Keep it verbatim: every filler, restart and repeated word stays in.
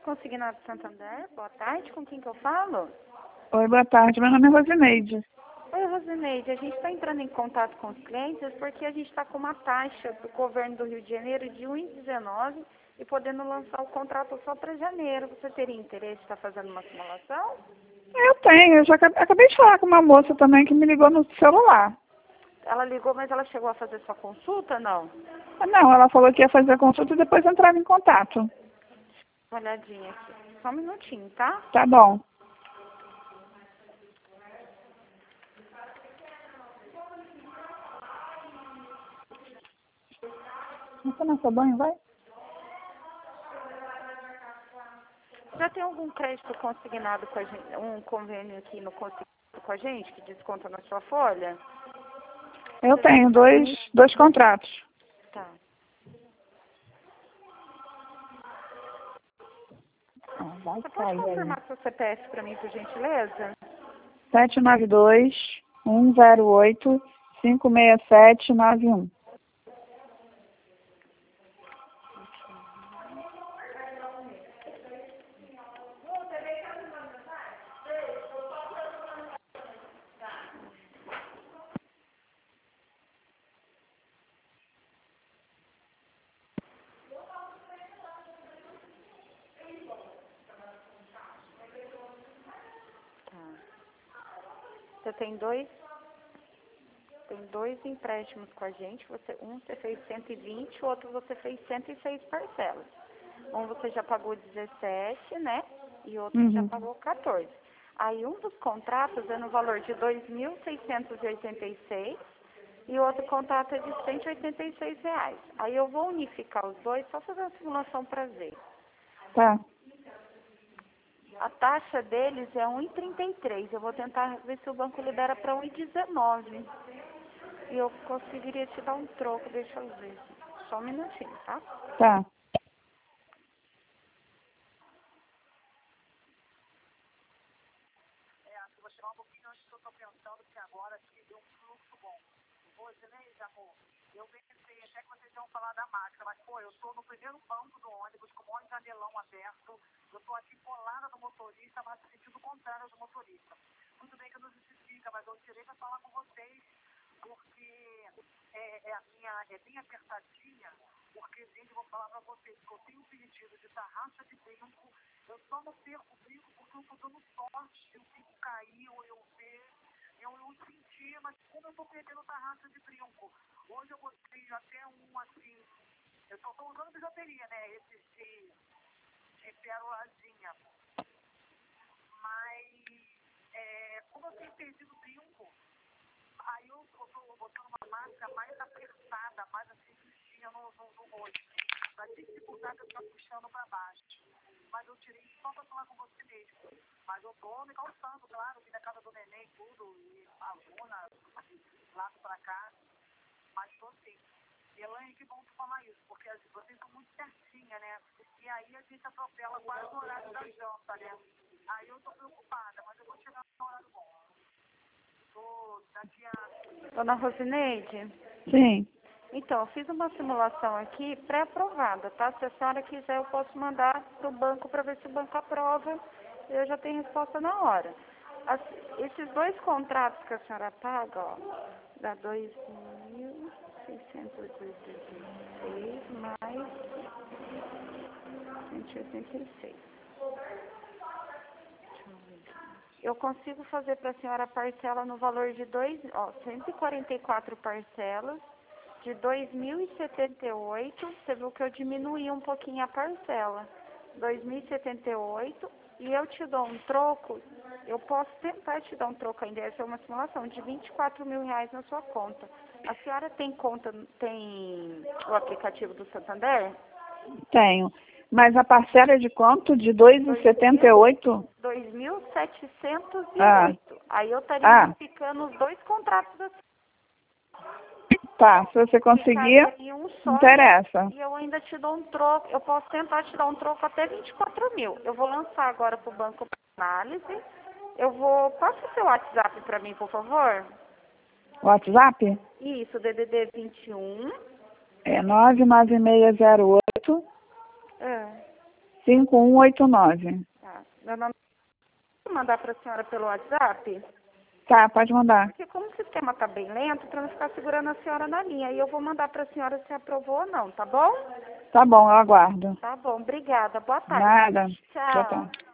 Consignado Santander, boa tarde, com quem que eu falo? Oi, boa tarde, meu nome é Rosineide. Oi, Rosineide, a gente está entrando em contato com os clientes porque a gente está com uma taxa do governo do Rio de Janeiro de um vírgula dezenove e podendo lançar o contrato só para janeiro. Você teria interesse em estar fazendo uma simulação? Eu tenho, eu já acab- acabei de falar com uma moça também que me ligou no celular. Ela ligou, mas ela chegou a fazer sua consulta, não? Não, ela falou que ia fazer a consulta e depois entrar em contato. Uma olhadinha aqui. Só um minutinho, tá? Tá bom. Vamos tomar seu banho, vai? Já tem algum crédito consignado com a gente, um convênio aqui no consignado com a gente, que desconta na sua folha? Eu tenho dois, dois contratos. Tá. Ah, vai Você pode sair aí. confirmar seu C P F para mim, por gentileza? sete nove dois, um zero oito, cinco seis sete nove um. Você tem dois, tem dois empréstimos com a gente. Você, um você fez cento e vinte, o outro você fez cento e seis parcelas. Um você já pagou dezessete, né? E o outro Uhum. já pagou quatorze. Aí um dos contratos é no valor de dois mil seiscentos e oitenta e seis e o outro contrato é de cento e oitenta e seis reais. Aí eu vou unificar os dois, só fazer uma simulação para ver. Tá. A taxa deles é um vírgula trinta e três. Eu vou tentar ver se o banco libera para um vírgula dezenove. E eu conseguiria te dar um troco, deixa eu ver. Só um minutinho, tá? Tá. Vou chegar um pouquinho antes que eu estou pensando, porque agora aqui deu um fluxo bom. Rosineide, amor, eu pensei até que vocês iam falar da máquina, mas, pô, eu estou no primeiro banco do ônibus, com um monte de janelão aberto, eu estou aqui colada no motorista, mas no sentido contrário do motorista. Tudo bem que não justifica, mas eu tirei para falar com vocês, porque é, é, a minha, é bem apertadinha, porque, gente, eu vou falar para vocês que eu tenho pedido de tarraxa de brinco, eu só não perco o brinco porque eu estou dando sorte, eu fico cair ou eu ver, eu, eu senti, mas como eu estou perdendo tarraxa de brinco. Hoje eu botei até um assim, eu estou usando bijuteria, né, esses de, de pérolazinha, mas é, como eu tenho perdido brinco, aí eu estou botando uma máscara mais apertada, mais assim, justinha no, no, no rosto, para dificultar que eu estou puxando para baixo. Mas eu tirei só para falar com você mesmo. Mas eu tô me calçando, claro, vim da casa do neném, tudo, e a Luna, lá pra cá. Mas tô assim. Elaine, que bom tu falar isso, porque vocês são muito certinha, né? E aí a gente atropela quase no horário da janta, né? Aí eu tô preocupada, mas eu vou chegar no horário bom. Tô daqui a... Dona Rosineide? Sim. Então, eu fiz uma simulação aqui pré-aprovada, tá? Se a senhora quiser, eu posso mandar para o banco para ver se o banco aprova. Eu já tenho resposta na hora. As, esses dois contratos que a senhora paga, ó, dá dois mil seiscentos e oitenta e seis mais cento e oitenta e seis. Eu consigo fazer para a senhora parcela no valor de dois, ó, cento e quarenta e quatro parcelas, de dois mil e setenta e oito, você viu que eu diminuí um pouquinho a parcela, dois mil e setenta e oito, e eu te dou um troco, eu posso tentar te dar um troco ainda, essa é uma simulação, de vinte e quatro mil reais na sua conta. A senhora tem conta, tem o aplicativo do Santander? Tenho. Mas a parcela é de quanto? De dois vírgula setenta e oito? dois mil setecentos e oito. Ah. Aí eu estaria Ah. unificando os dois contratos assim. Tá, se você conseguir, Ficaria um só, interessa. e eu ainda te dou um troco, eu posso tentar te dar um troco até vinte e quatro mil. Eu vou lançar agora para o banco para análise. Eu vou, passa o seu WhatsApp para mim, por favor? WhatsApp? Isso, D D D vinte e um. É nove nove seis zero oito, É. cinco um oito nove. Tá. Meu nome é... Vou mandar para a senhora pelo WhatsApp? Tá, pode mandar. Porque como o sistema está bem lento, para não ficar segurando a senhora na linha. E eu vou mandar para a senhora se aprovou ou não, tá bom? Tá bom, eu aguardo. Tá bom, obrigada. Boa tarde. Nada. Tchau. Tchau, tchau.